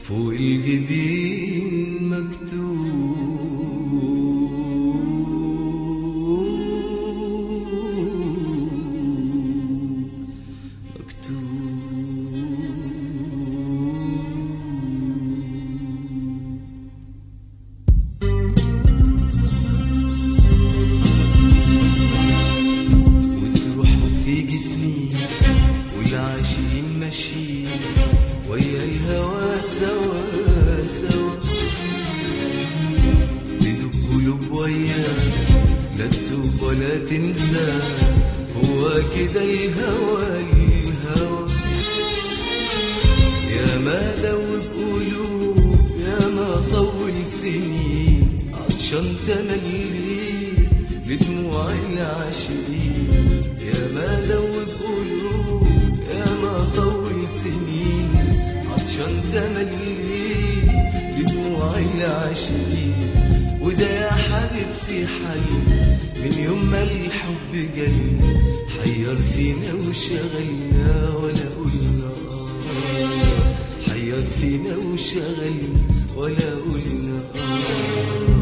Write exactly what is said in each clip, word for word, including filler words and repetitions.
فوق الجبين مكتوب مكتوب وتروح وتيجي سنين والعاشقين ماشيين ويا الهوى سوا سوا، تدوب قلوب وياه لا تدوب ولا تنسى، هو كده الهوى الهوى. يا ما دوب قلوب يا ما طول سنين عطشان تملي لدموع العاشقين، يا ما دوب قلوب يا ما طول سنين عطشان تملي لدموع العاشقين. وده يا حبيبتي حل من يوم ما الحب جالنا، حير فينا وشغلنا ولا قلنا آه، حير فينا وشغلنا ولا قلنا آه.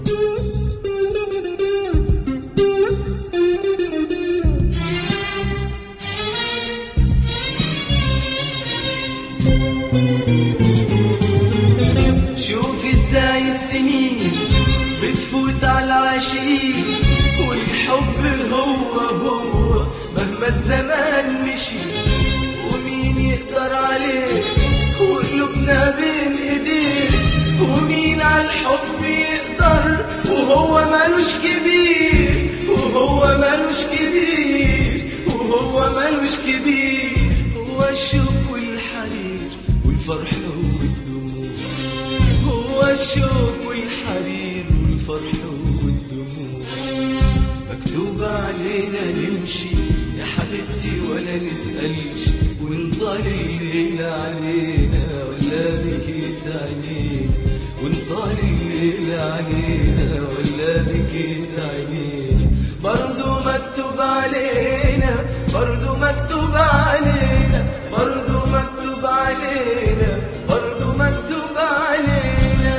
شوفي ازاي السنين بتفوت على العاشقين، والحب هو هو مهما الزمان مشي، ومين يقدر عليه وقلوبنا بين ايديه، ومين على الحب يقدر وهو مالوش كبير، وهو مالوش كبير، وهو مالوش كبير. هو الشوق والحرير والفرح والدموع، هو الشوق والحرير والفرح والدموع. مكتوب علينا نمشي يا حبيبتي ولا نسألش، ونطال الليل علينا ولا بكيت عينينا، ونطال الليل علينا ولا بكيت عينينا. برضو مكتوب علينا برضو مكتوب علينا برضو مكتوب علينا برضو مكتوب علينا.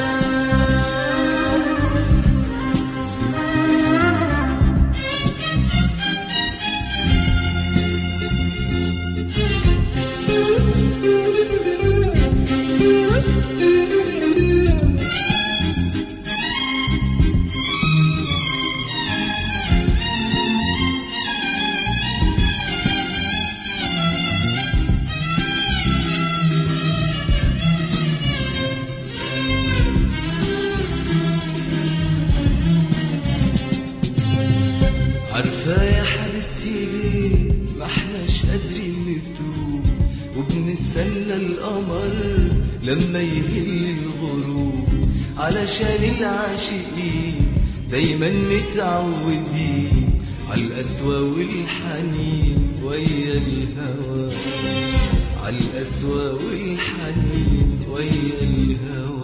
عارفة يا حبيبتي ليه ما احناش قادرين نتوب، وبنستنى القمر لما يهل الغروب، علشان العاشقين دايما متعودين عالقسوة والحنين ويا الهوى، عالقسوة والحنين ويا الهوى.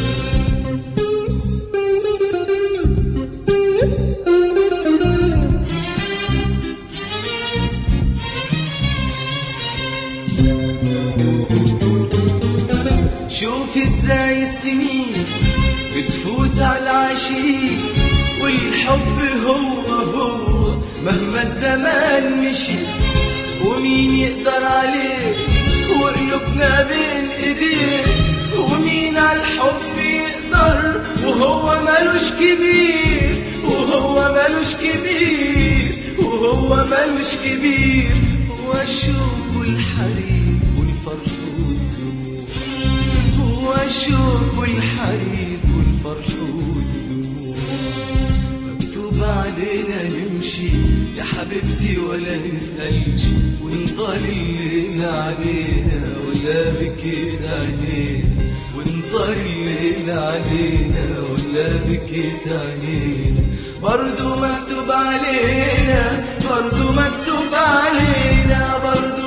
شوفي ازاي السنين بتفوت على العاشقين، والحب هو هو مهما الزمان مشي، ومين يقدر عليه وقلوبنا بين ايديه، ومين على الحب يقدر وهو مالوش كبير، وهو مالوش كبير، وهو مالوش كبير. هو الشوق والحرير والفرح والدموع، هو الشوق والحرير والفرح والدموع. مكتوب علينا نمشي يا حبيبتي ولا نسألش، ونطال الليل علينا ولا بكيت عينينا، ونطال الليل علينا ولا بكيت عينينا. برضو مكتوب علينا برضو مكتوب علينا برضو